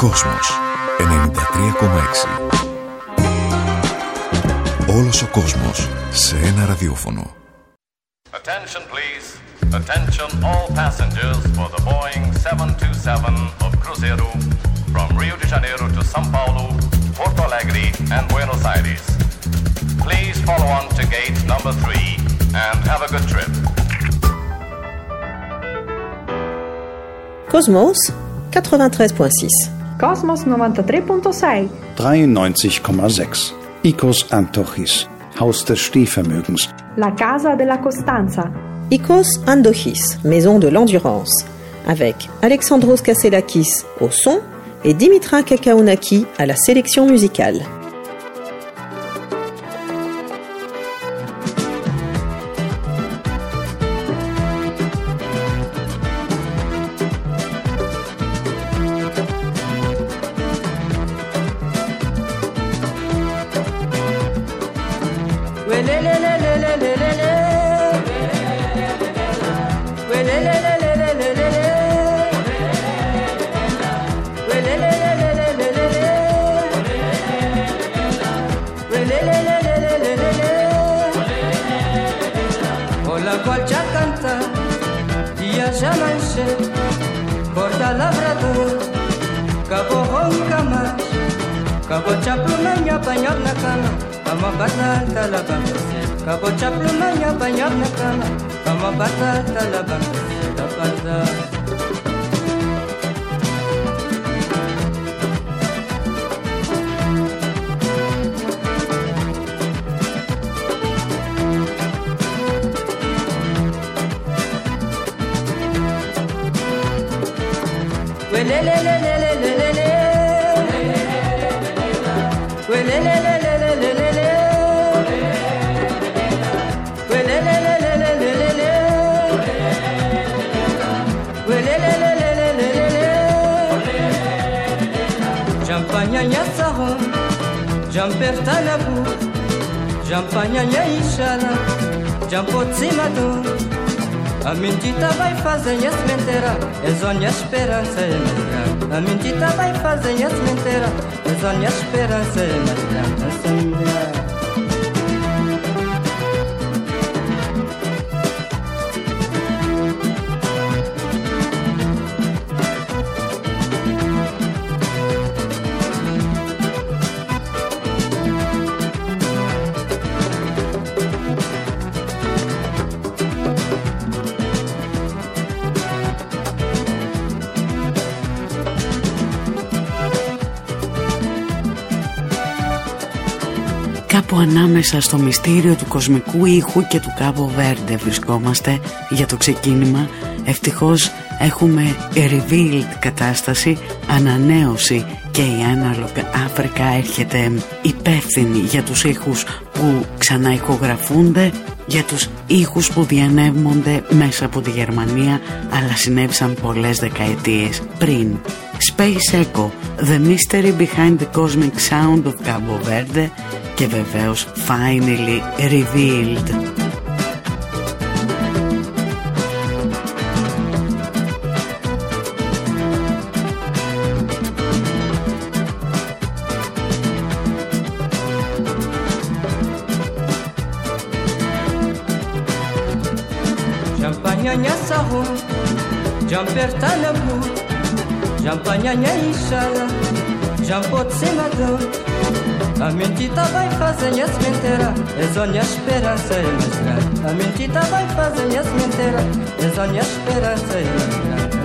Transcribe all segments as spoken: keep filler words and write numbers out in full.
Κόσμος ενενήντα τρία κόμμα έξι. Όλος ο κόσμος σε ένα ραδιόφωνο. Attention please. Attention all passengers for the Boeing seven two seven of Cruzeiro from Rio de Janeiro to São Paulo, Porto Alegre and Buenos Aires. Please follow on to gate number three and have a good trip. Cosmos quatre-vingt-treize virgule six. Cosmos novantatré virgule sei. dreiundneunzig Komma sechs. Ikos Antochis, Haus des Stehvermögens. La Casa della Costanza. Ikos Antochis, Maison de l'Endurance, avec Alexandros Kasselakis au son et Dimitra Kakaonaki à la sélection musicale. A mentira vai fazer as mentiras, é só minha esperança é mais grande. A mentira vai fazer as mentiras, é só minha esperança é mais grande. Κάπου ανάμεσα στο μυστήριο του κοσμικού ήχου και του Κάμπο Βέρντε βρισκόμαστε για το ξεκίνημα. Ευτυχώς έχουμε revealed κατάσταση, ανανέωση, και η Analog Africa έρχεται υπεύθυνη για τους ήχους που ξαναηχογραφούνται, για τους ήχους που διανέμονται μέσα από τη Γερμανία, αλλά συνέβησαν πολλές δεκαετίες πριν. Space Echo, The Mystery Behind the Cosmic Sound of Cabo Verde, και βεβαίως Finally Revealed. Champagne sarro, jampertanabu, champagne ishala, jampotsemador. A mentira vai fazer as mentiras, é só minha esperança é mais grande. A mentira vai fazer as mentiras, é só minha esperança é mais grande.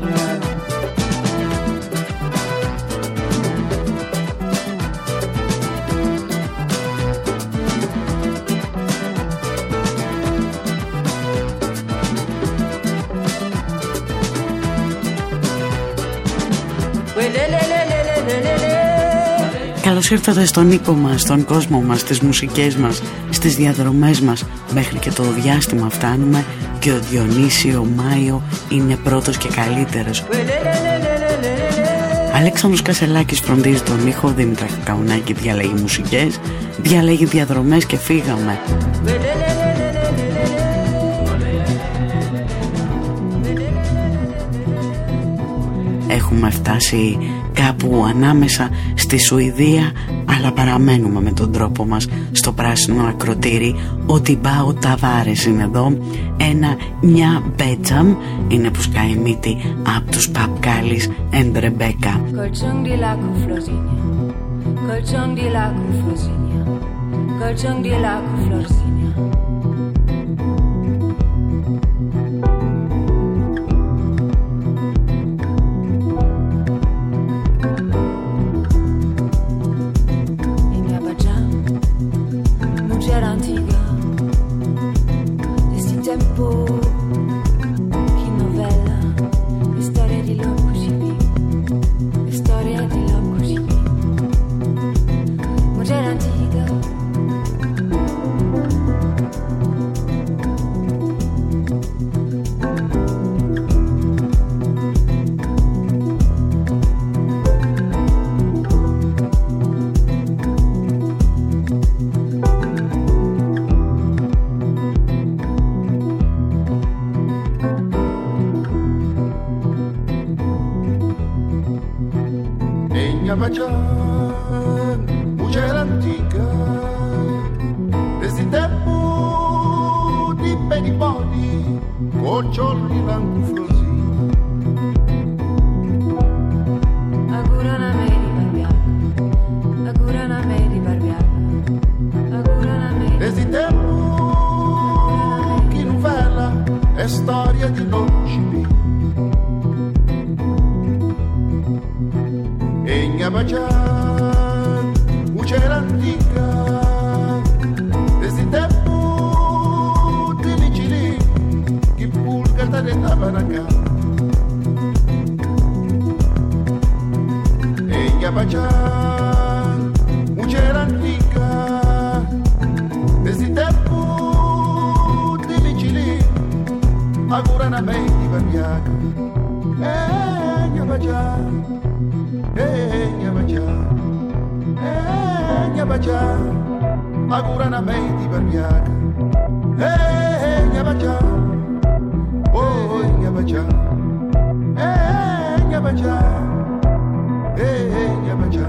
Καλώς ήρθατε στον οίκο μας, στον κόσμο μας, στις μουσικές μας, στις διαδρομές μας. Μέχρι και το διάστημα φτάνουμε και ο Διονύσιο Μάιο είναι πρώτος και καλύτερος. Αλέξανδρος Κασελάκης φροντίζει τον ήχο, Δήμητρα Καουνάκη διαλέγει μουσικές, διαλέγει διαδρομές και φύγαμε. έχουμε φτάσει κάπου ανάμεσα στη Σουηδία, αλλά παραμένουμε με τον τρόπο μας στο πράσινο ακροτήρι. Ο Τιμπάο Ταβάρες είναι εδώ, ένα νιά μπέτζαμ είναι που σκάει μύτη από τους Παπκάλης and Rebecca. Colcion di la Florsinia, colcion di la Florsinia, colcion di la Florsinia. Mujer antica, desde tempo di pedipodi, coccioli lancuflosi. Agurana me di barbiaca, agurana me di barbiaca, agurana me. Desde tempo che novella è storia di dolci. Baciar, mujer antica, desde tempo di vicini, che pulga da Tabaracá. Ella baciar, mujer antica, desde tempo di vicini, agurana me di barbiaca. Ella baciar. Egna bacia, egna bacia, agurana me di barbiaca. Egna bacia, oh egna bacia, egna bacia, egna bacia.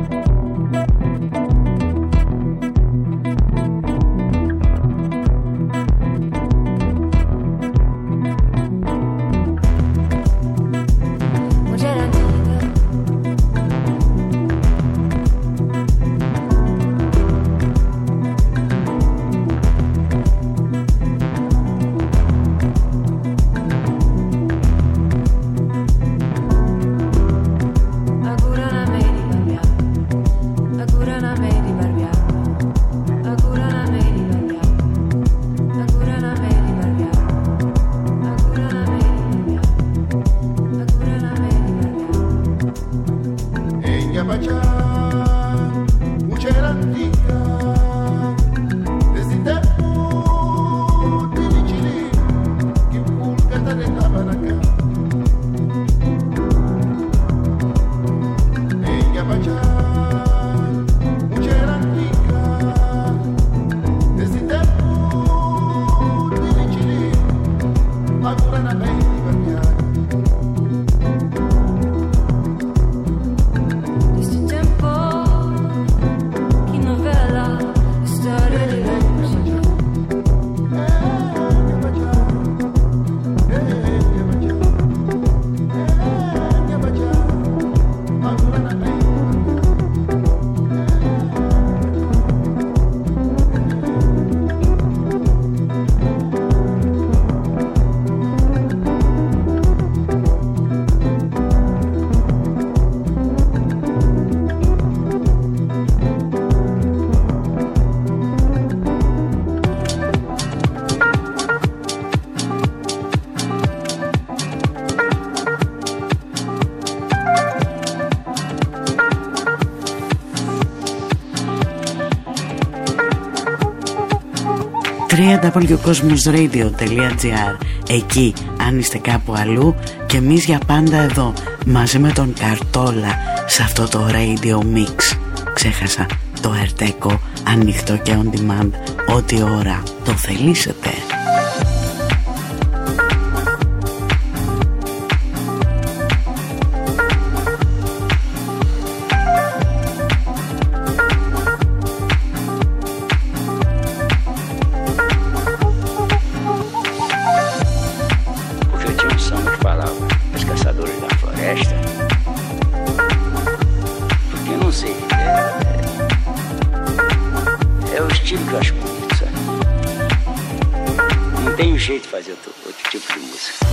double-u κόσμος ρέιντιο τελεία τζι άρ. Εκεί αν είστε κάπου αλλού, και εμείς για πάντα εδώ μαζί με τον Καρτόλα σε αυτό το Radio Mix. Ξέχασα το Ερτέκο, ανοιχτό και on demand ό,τι ώρα το θελήσετε. estilo que eu acho bonito, sabe? Não tem jeito de fazer outro, outro tipo de música.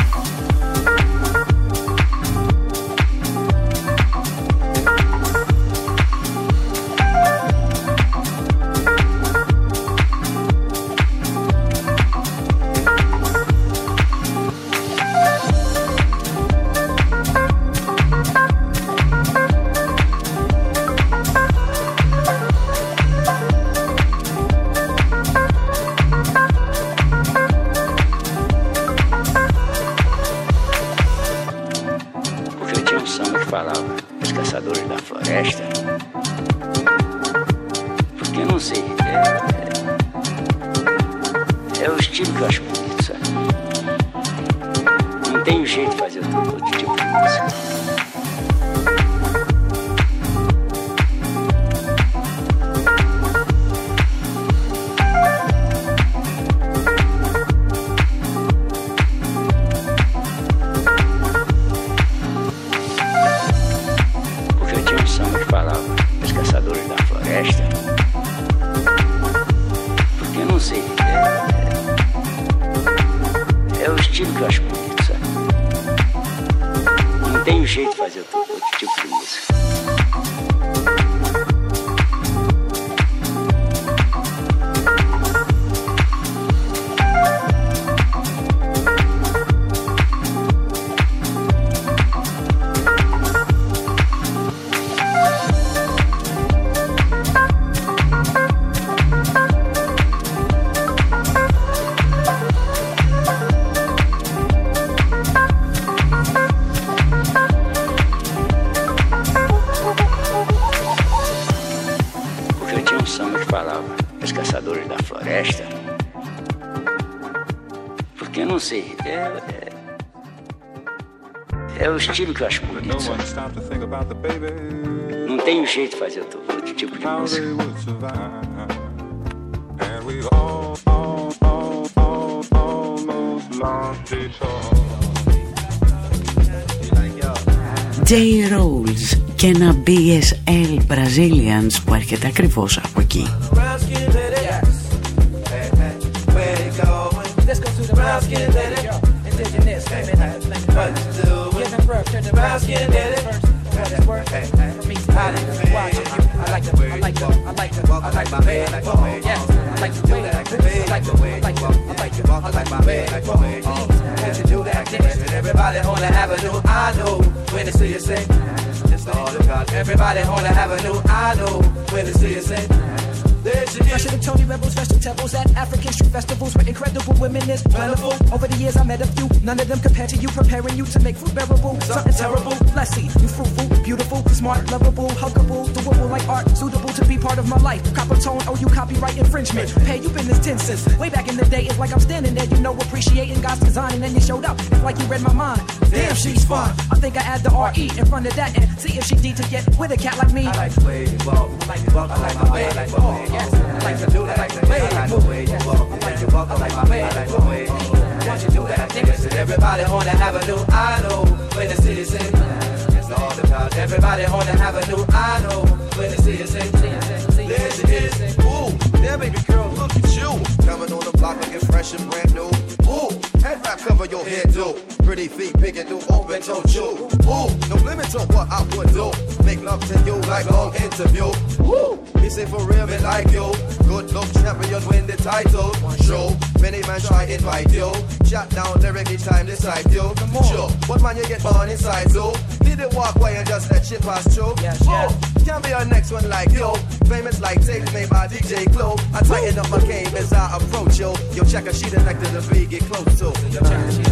Estilo que eu acho bonito, sabe? Não tem jeito de fazer outro, outro tipo de música. J-Rolls και ένα μπι ες ελ Brazilians που έρχεται ακριβώς από εκεί. The brown skin did it. That's work for me to watch you. I like the, I like the, I like the, I like the way I go. Yes, I like the way I go. I like the way I go. I like the, I like the way I go. Would you do that dance? And everybody on the avenue, I know when they see you sing. It's all about everybody on the avenue, I know when they see you sing. Fresh to the Tony Rebels, festivals at African street festivals where incredible women is plentiful. Over the years I met a few, none of them compared to you, preparing you to make food bearable. Something terrible, let's see, you fruitful, beautiful, smart, lovable, huggable, doable like art, suitable to be part of my life. Copper tone, oh you copyright infringement. Pay you been this ten cents. Way back in the day, it's like I'm standing there, you know, appreciating God's design, and then you showed up. It's like you read my mind. Damn, she's fun. I think I add the R E in front of that and see if she need to get with a cat like me. I like the way you walk, I like the walk, I like the way you walk. Yes, I like to do that, I like the way you walk. I like to walk, I like the way you walk. Why'd you do that? Niggas and everybody on the avenue, I know when the city sing. It's all about everybody on the avenue, I know when the city sing. There she is, ooh, there baby girl, look at you. Coming on the block looking fresh and brand new. Ooh, head wrap cover your head too. Pretty feet, big and do open toe chew. Ooh, no limits on what I would do. Make love to you like long interview. Woo, me say for real, me like you. Good look champion win the title. Show, many man try invite you. Chat down lyric each time decide you. Sure, what man you get on inside too? Did it walk away and just let shit pass through? Yes, yes. Oh, can be our next one like you. Famous like tape made by D J Clue. I tighten up my game as I approach you. Yo, check a sheet next to the beat, get close to. Yo, check a sheet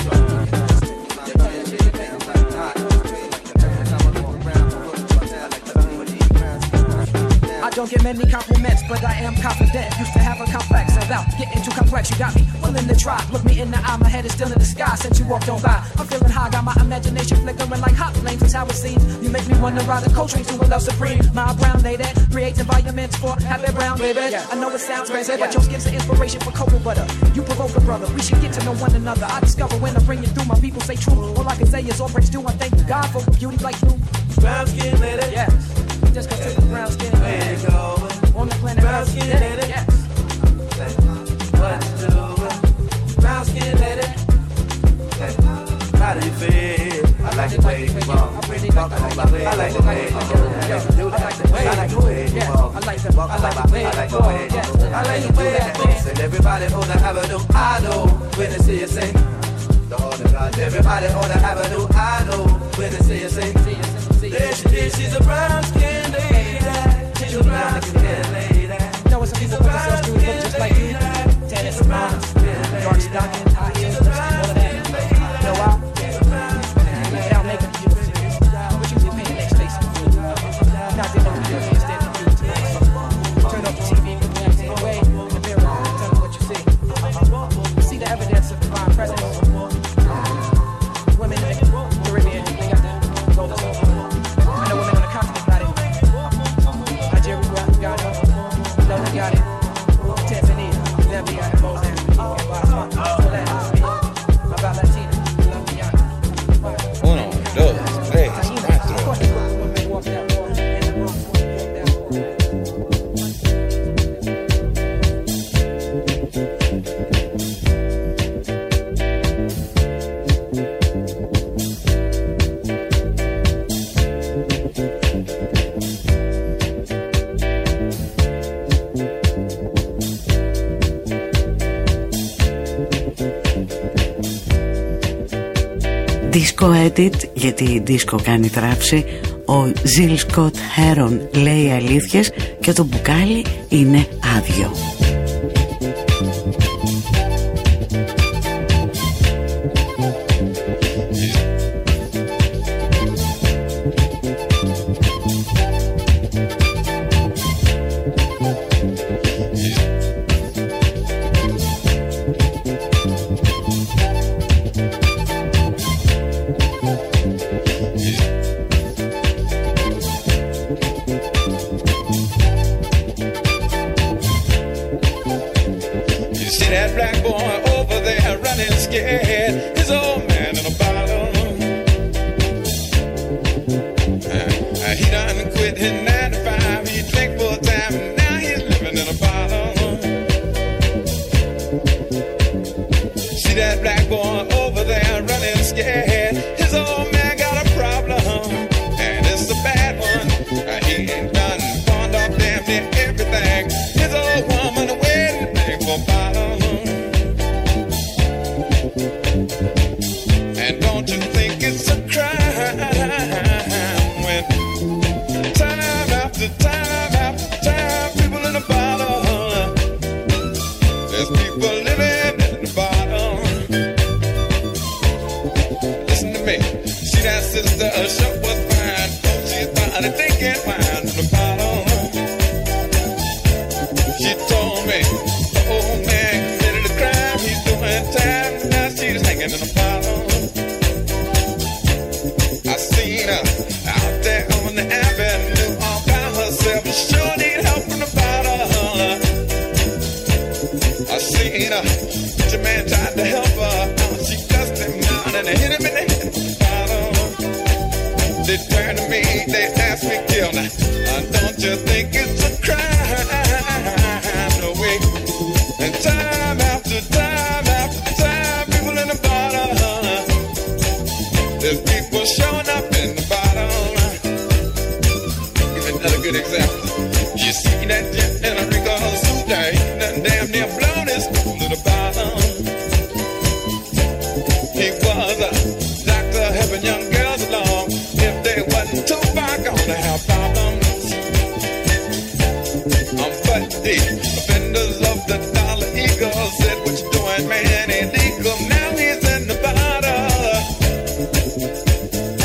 I don't get many compliments, but I am confident. Used to have a complex, about getting too complex. You got me willing to try. Look me in the eye, my head is still in the sky. Since you walked on by, I'm feeling high, got my imagination flickering like hot flames. That's how it seems. You make me wanna ride a cold train to a love supreme. My brown lady creates environments for happy brown baby. I know it sounds crazy, but your skin's the inspiration for cocoa butter. You provoke a brother. We should get to know one another. I discover when I bring you through. My people say true. All I can say is all praise due. I thank God for beauty like you. Brown skin lady. Yes. Just cause it's a brown skin lady. On the planet Earth. brown skin lady. Yes. What you doing? Brown skin lady. How do you feel? I like the way you walk. I like the way you do that. I like the way you walk. I like the way I like the way you walk. I like the way you dance. And everybody on the avenue, I know when they see you sing. Everybody on the avenue, I know when they see you sing. There she is, she's a brown skin lady. She's a brown skin lady. Know what's she's a brown skin lady. Just like you. Tennis brown, dark stocking, high heels, all of that. You know why? Without makeup, you but you can paint the next face. Not the only girl instead of you tonight. Turn off the T V and look at the way in the mirror. Tell me what you see. You see the evidence of divine presence. Women in the Caribbean, they got the golden soul. I know women on the continent got it. Nigeria, Ghana, Love got it. Tanzania, Zambia, and Mozambique, and Botswana. So that is me. About Latina, Love Guyana. Uno, dos, tres, cuatro. Disco edit, γιατί η disco κάνει θράψη. Ο Ζιλ Σκοτ Χέρον λέει αλήθειες και το μπουκάλι είναι άδειο.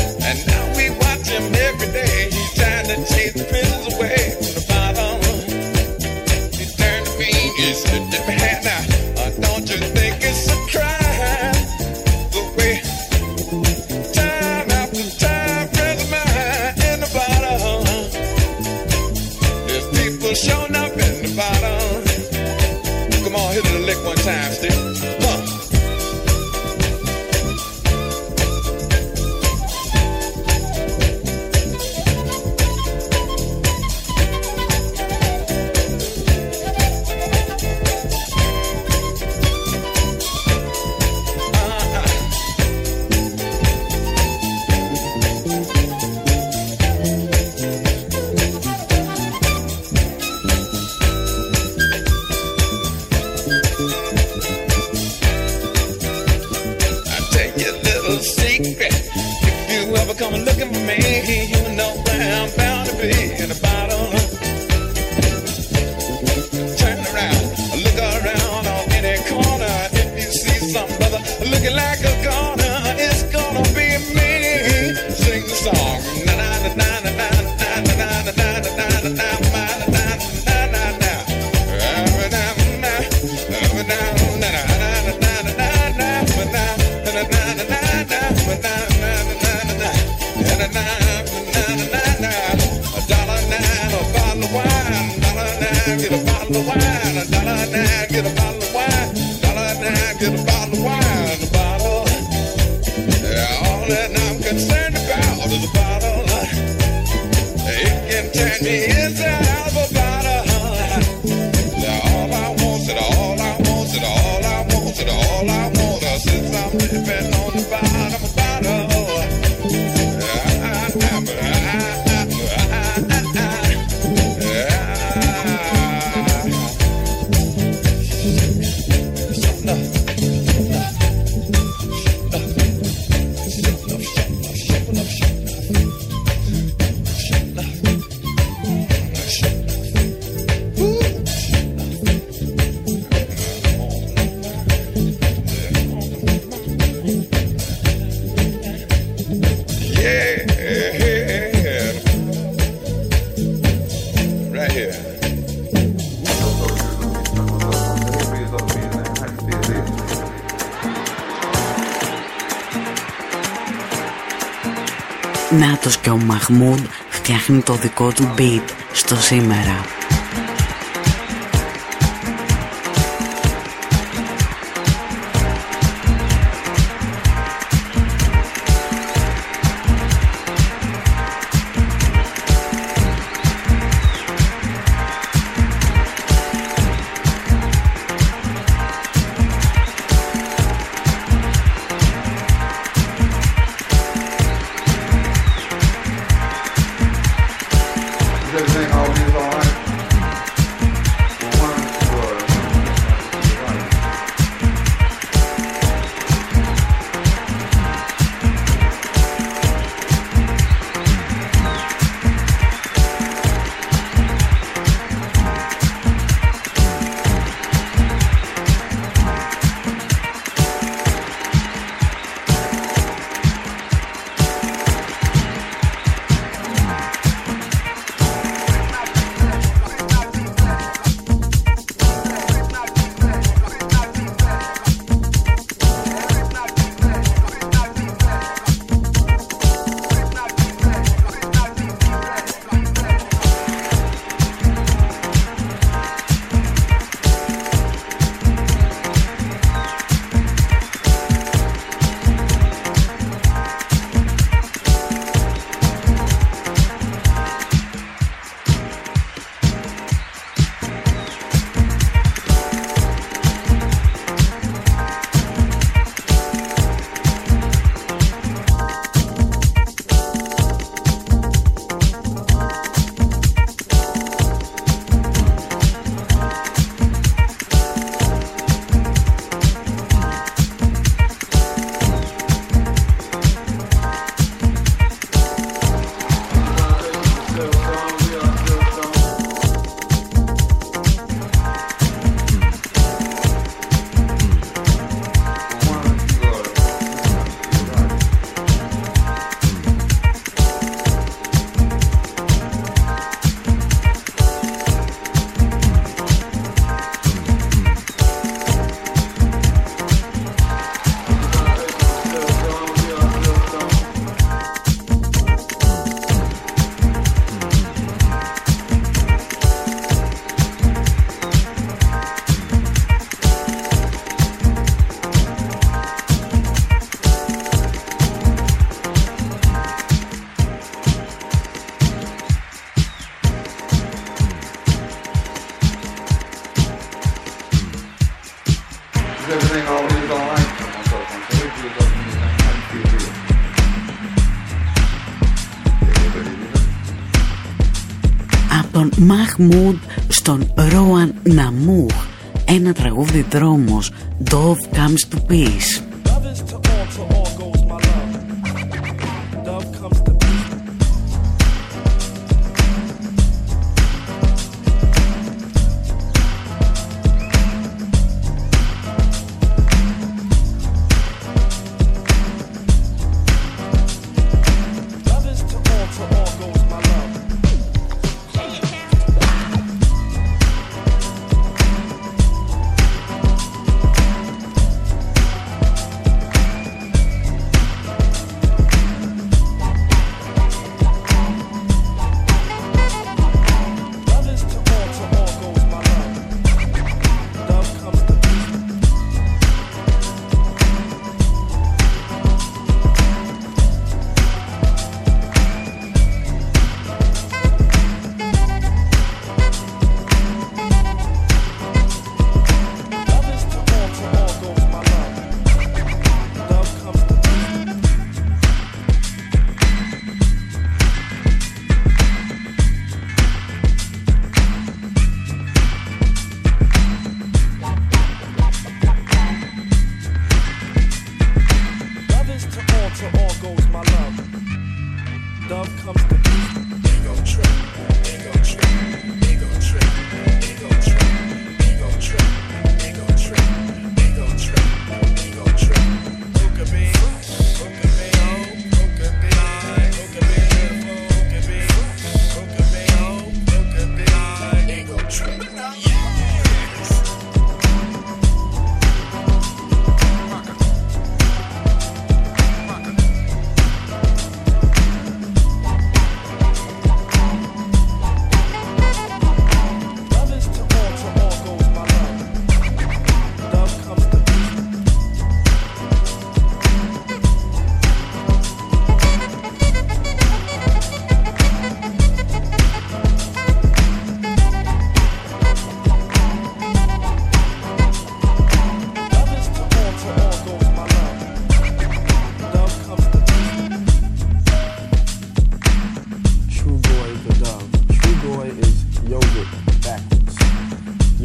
Every day he's trying to chase the prisoners away from the bottom. turn me inside out about her. All I want, and all I want, and all I want, and all I want, since I'm living on the bottom about her. Νάτος και ο Μαχμούντ φτιάχνει το δικό του beat στο σήμερα. τον Μαχμούντ στον Ρόαν Ναμούχ, ένα τραγούδι δρόμος, Dove Comes to Peace.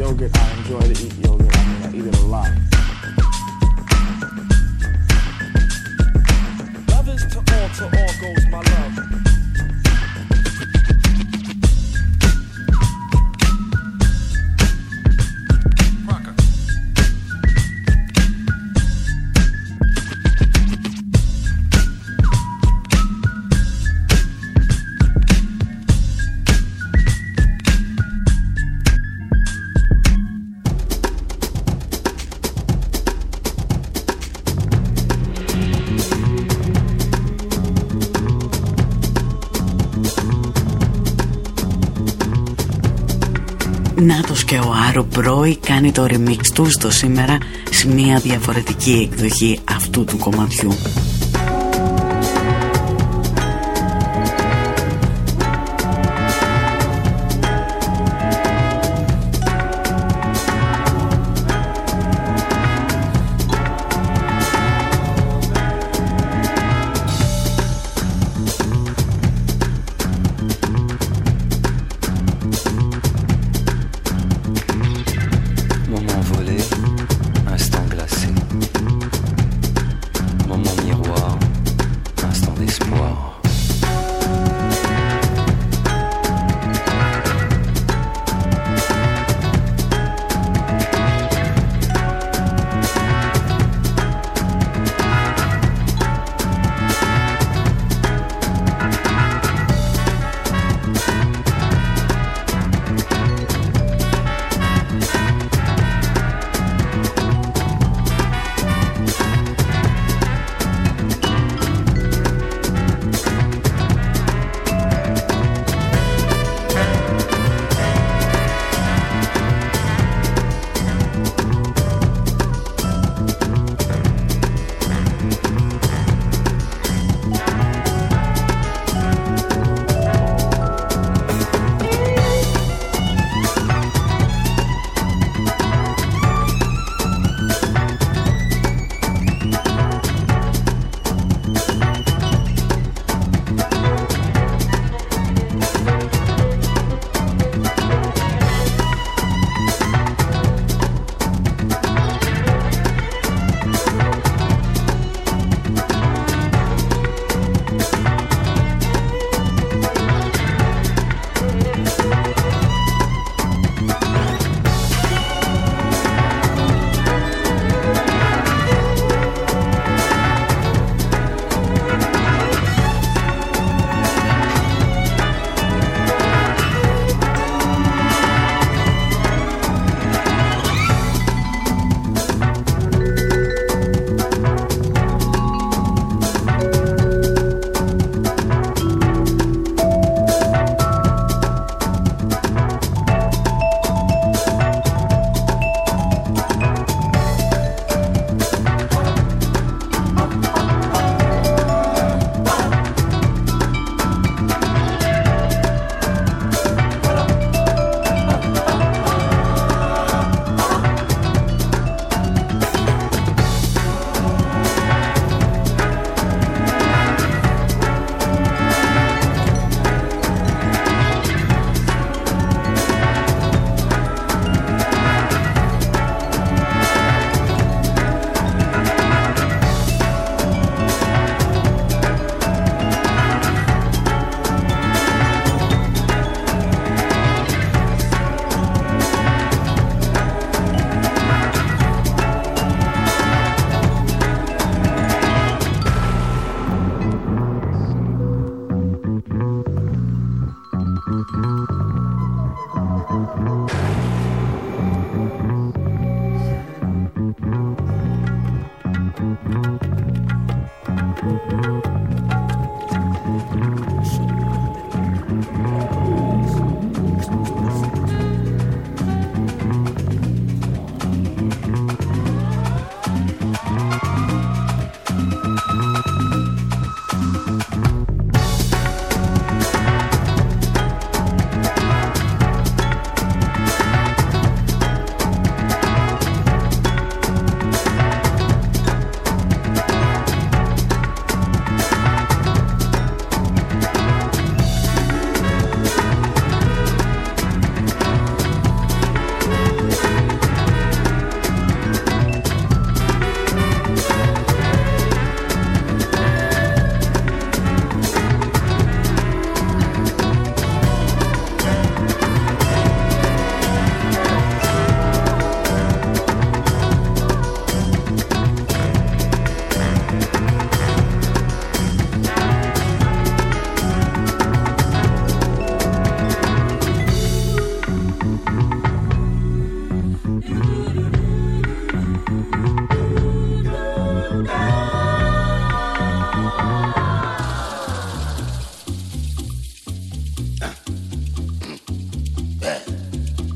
yogurt. I enjoy to eat yogurt. I mean, I eat it a lot. Love is to all, to all goes my love. Νάτος και ο Άρο Μπρόι κάνει το remix του στο σήμερα σε μια διαφορετική εκδοχή αυτού του κομματιού.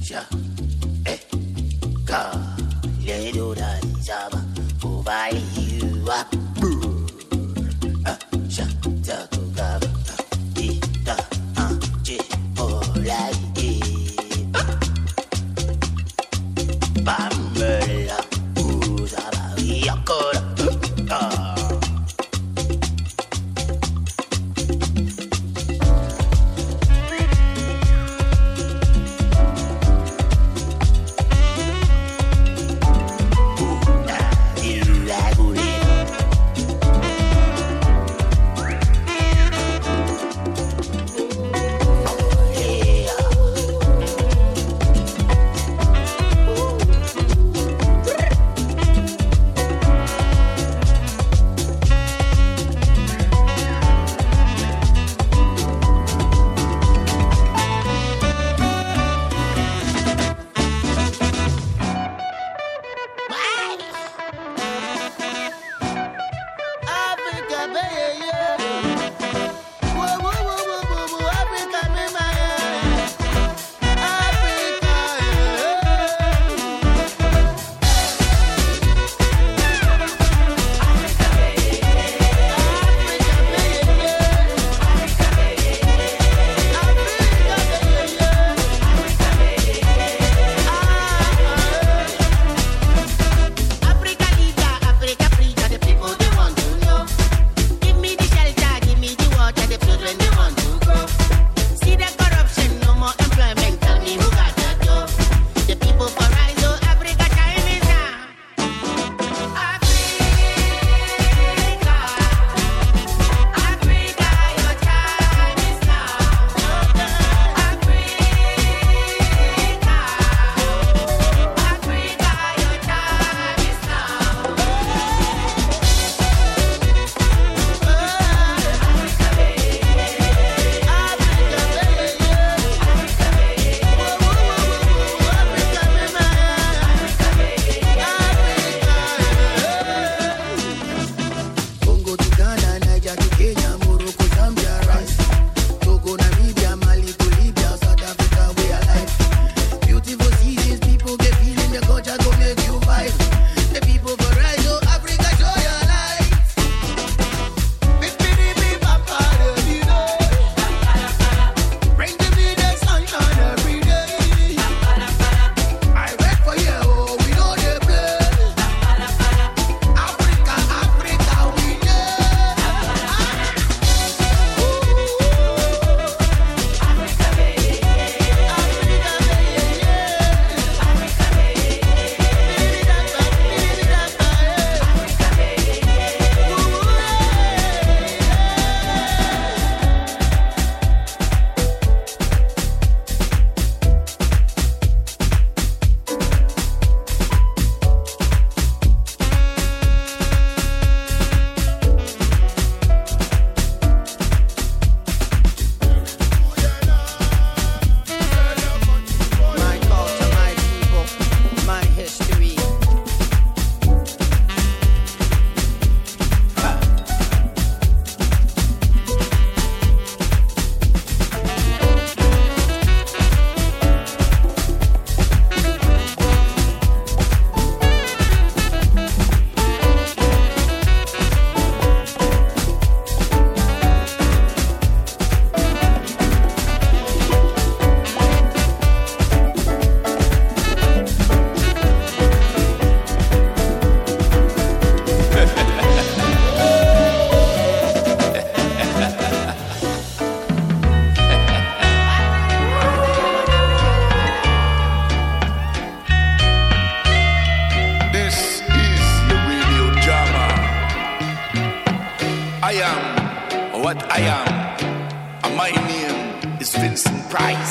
what I am, and my name is Vincent Price.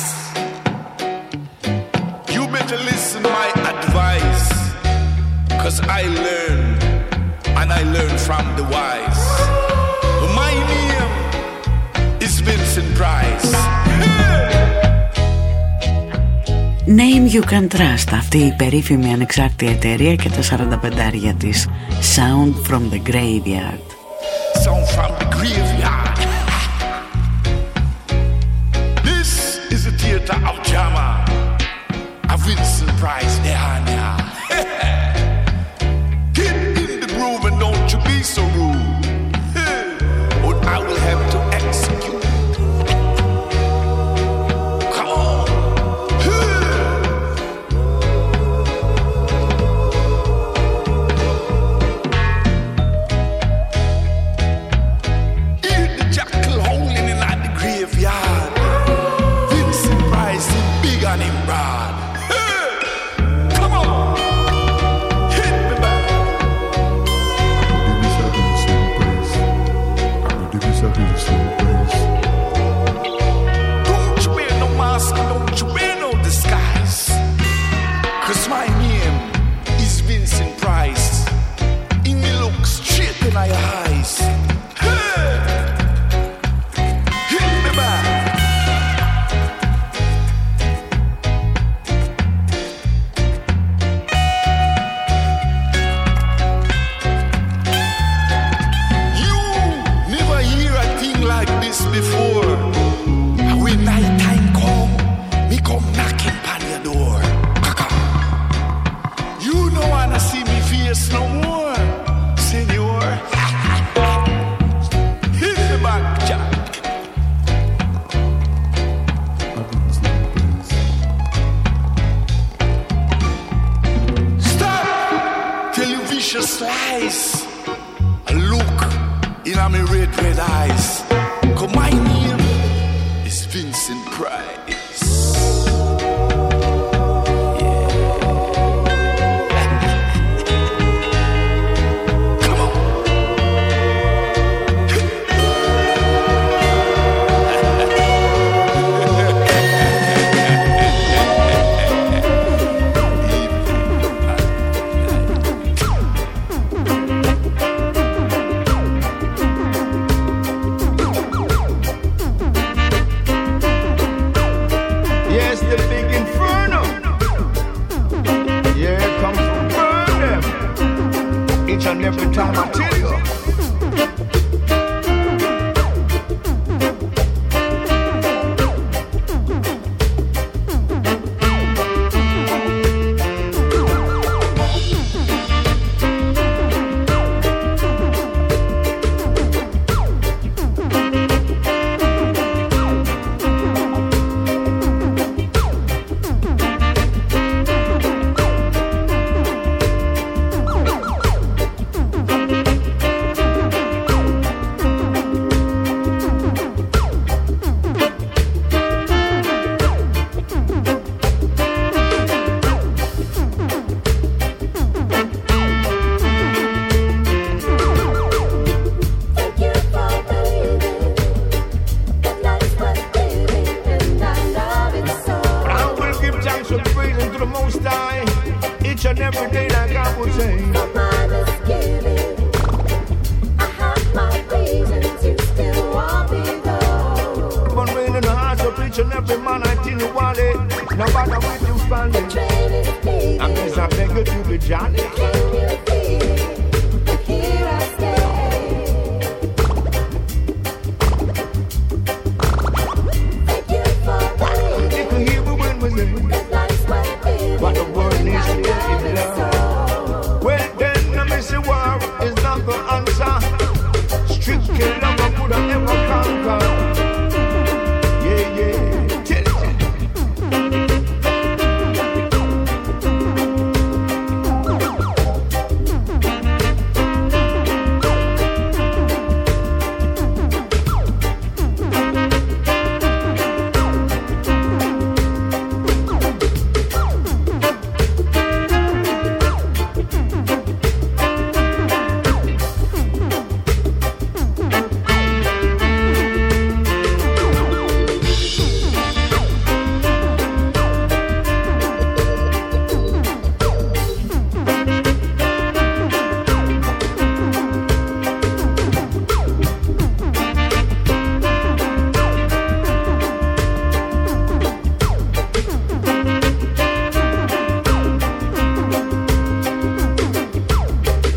You better listen my advice, cause I learn, and I learn from the wise. My name is Vincent Price. Name You Can Trust, αυτή η περίφημη ανεξάρτητη εταιρεία και τα σαράντα πεντάρια της. Sound from the Graveyard. Sound from the graveyard. This is the theater of Jama. I Vincent Price, there and there. Get in the groove and don't you be so rude. But I will have to execute. Come on. Hear the jackal howling in at the graveyard. Vincent Price is big and him broad. Come on. Hit me back. Don't you wear no mask, don't you wear no disguise. Cause my name is Vincent Price. In me look straight in my eyes. Hey! Hit me back. You never hear a thing like this before. And when night time come, me come knocking on your door. Kaka. You don't wanna see me face no more, senor. Hit me back, Jack. Stop! Tell you vicious lies. And look in my red, red eyes. Cause my name is Vincent Price. Come on. Yes, the big inferno. Yeah, it comes from burn them. Each and every time I tell you.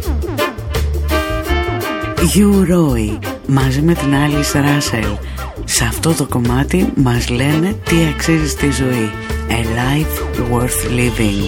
Hugh Roy μαζί με την Alice Russell Σε αυτό το κομμάτι μας λένε τι αξίζει στη ζωή. A life worth living.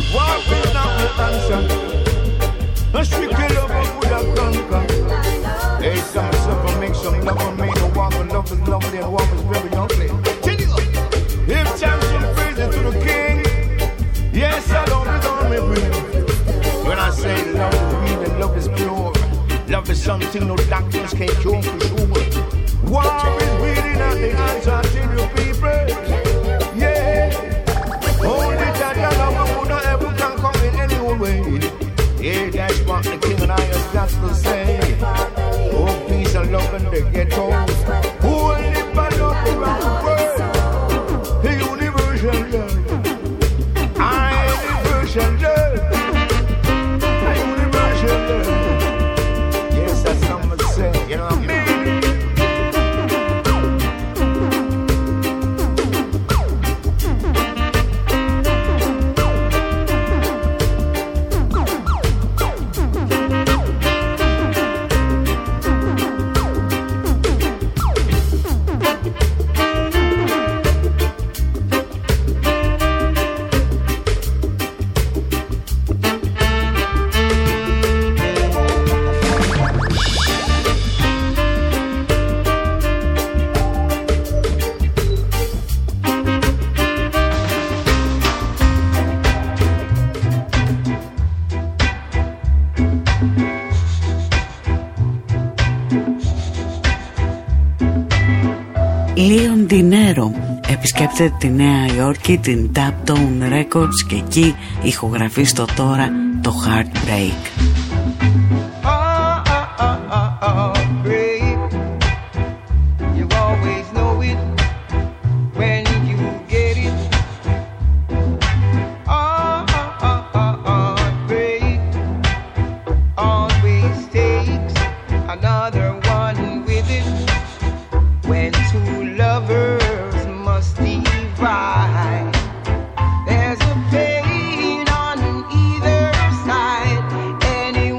If champion praises to the king, yes, I love is on me bring. When I say love is real and love is pure, love is something no doctors can cure for sure. War is really not the answer to you people. Yeah, only that I love would not ever can come in any old way. Yeah, that's what the king and I have got to say. Oh, peace and love in the ghetto. Who will live by love around the world? The universal love. I universal love. The universal love. Yes, that's someone say, you know what I mean? Leon Dinero επισκέπτεται τη Νέα Υόρκη, την Daptone Records, και εκεί ηχογραφεί στο τώρα το Heartbreak. There's a pain on either side.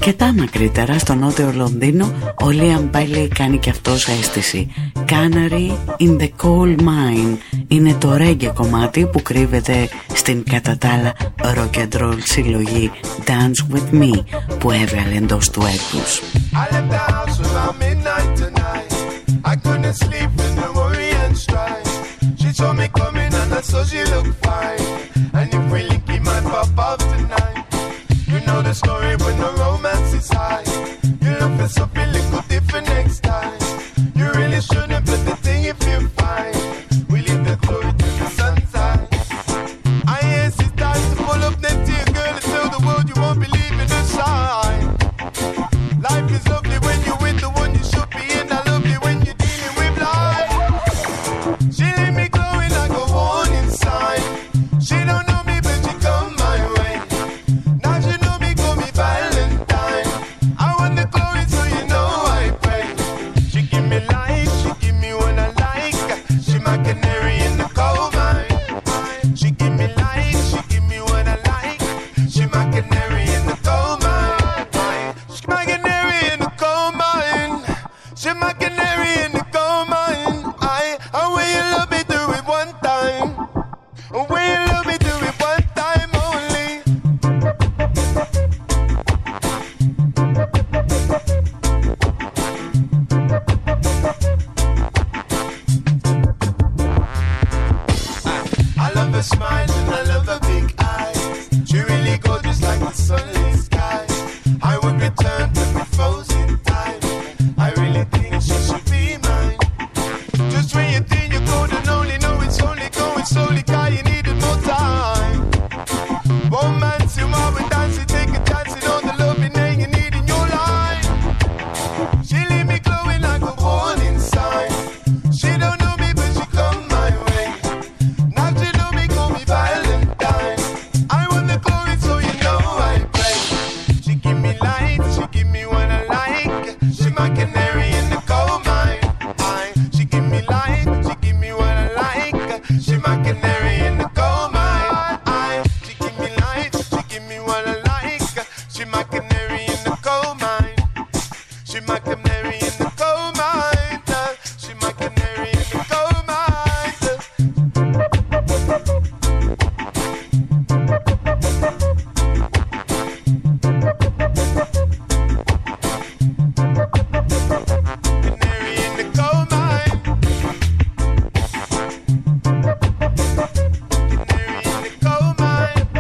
αρκετά μακρύτερα στο νότιο Λονδίνο ο Liam Bailey κάνει και αυτός αίσθηση. Canary in the Coal Mine είναι το reggae κομμάτι που κρύβεται στην κατά τα άλλα rock and roll συλλογή Dance With Me που έβγαλε εντός του έτους. I left the house around midnight tonight. I couldn't sleep with the worry and strife. She saw me coming and I saw she looked fine. And if we link, it might pop up tonight. You know the story when the romance is high. You look for something little different next time. You really shouldn't put the thing if you're fine. We leave the glory to the sunshine. I ain't it's time to pull up next to your girl and tell the world you won't believe in the sign. Life is lovely when you're with the one you should be in. I love you when you're dealing with life. She leave me glowing like a warning sign. She don't know me but she come my way. Now she know me call me Valentine. I want the glory so you know I pray. She give me life, she give me what I like. She my canary in the coal mine. She give me life, she give me what I like. She my canary in the coal mine. She my canary in the coal mine. She my canary in the coal mine. I, I will you love me do it one time. Will you love me do it one time only. I love her smile and I love her big eyes. She really gorgeous like the sunlit sky. I would return to the frozen time. I really think she should be mine. Just when you think you're golden, only know it's only going slowly, cause you needed more time. Romance, you while we dancing, take a chance and all the loving that you need in your life. She leave me glowing like a warning sign. She don't know me but she come my way. Now she know me call me Valentine. I want the glory so you know I pray. She give me light, she give me what I like. She my canary in the coal mine. I, she give me light, she give me what I like. She my canary in the coal mine. I, she give me light, she give me what I like. She my canary in the coal mine. She my canary in the coal mine. She my canary in the coal mine. Canary in the coal mine. Canary in the coal mine. My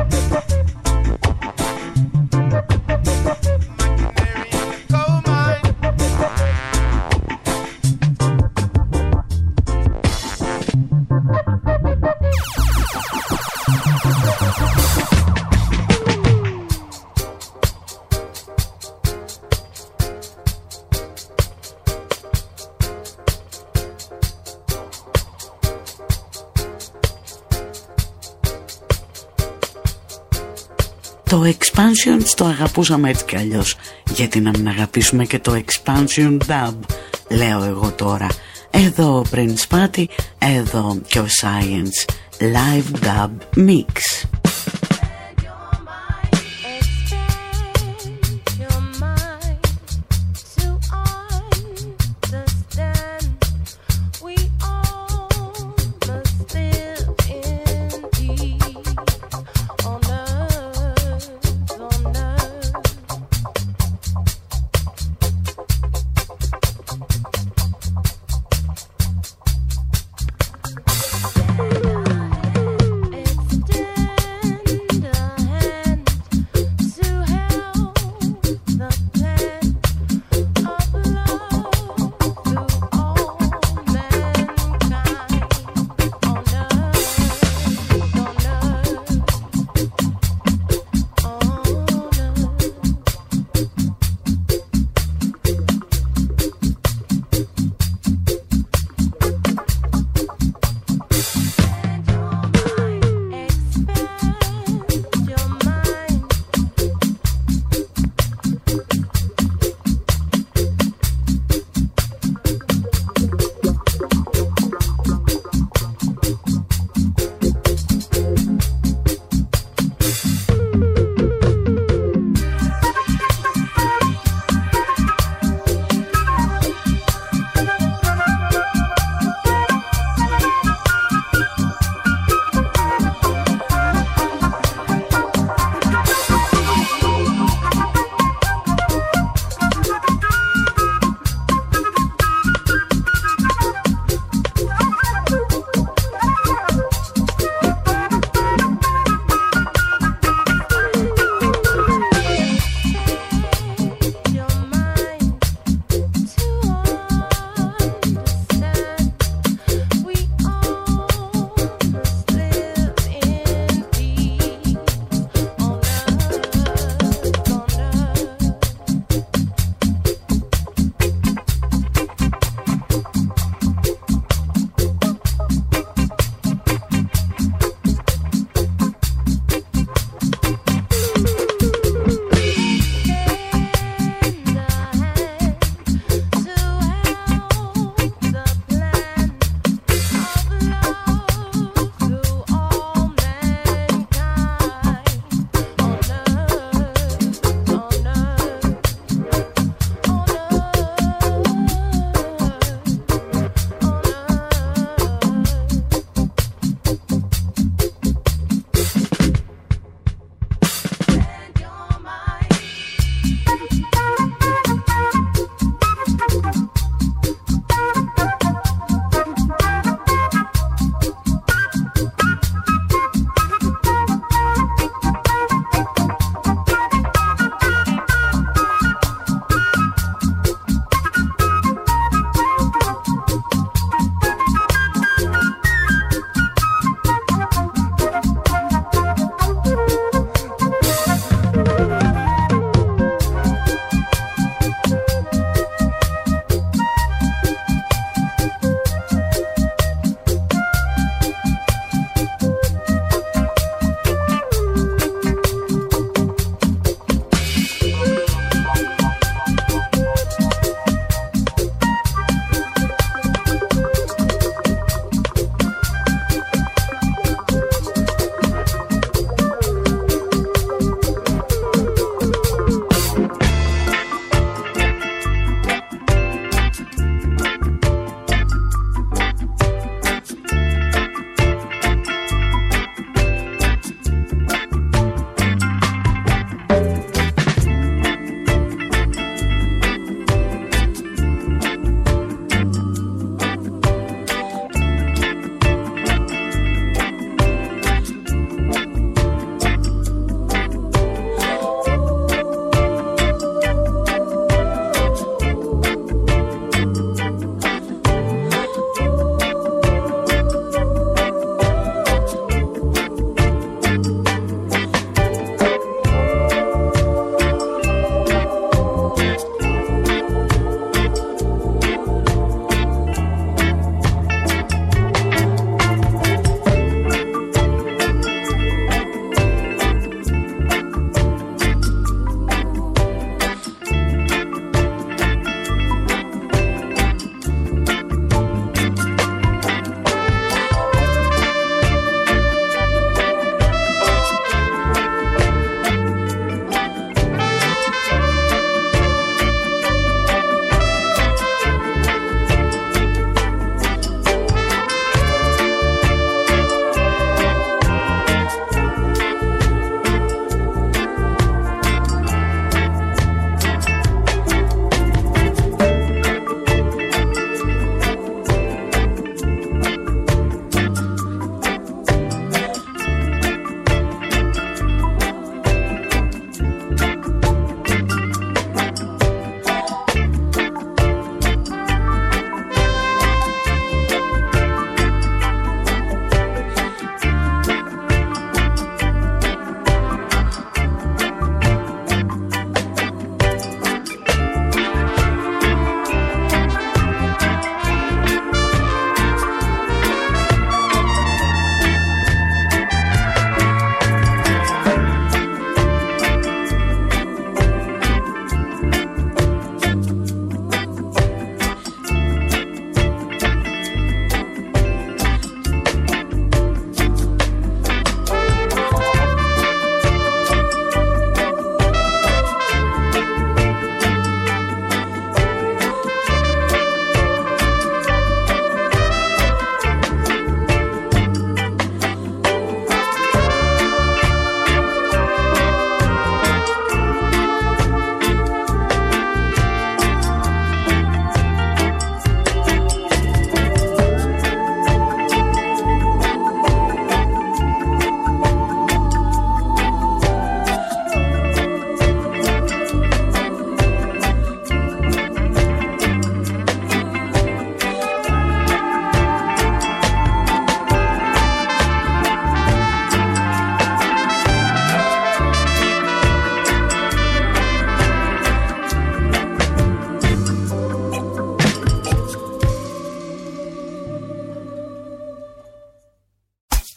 canary in the coal mine. Το Expansion το αγαπούσαμε έτσι κι αλλιώς. Γιατί να μην αγαπήσουμε και το Expansion Dub, λέω εγώ τώρα. Εδώ ο Prince Patty, εδώ και ο Science Live Dub Mix. It's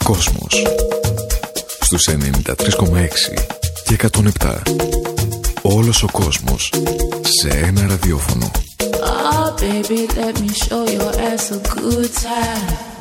κόσμος. Στους ενενήντα τρία κόμμα έξι και εκατόν επτά. Όλος ο κόσμος σε ένα ραδιόφωνο. Oh baby, let me show your ass a good time.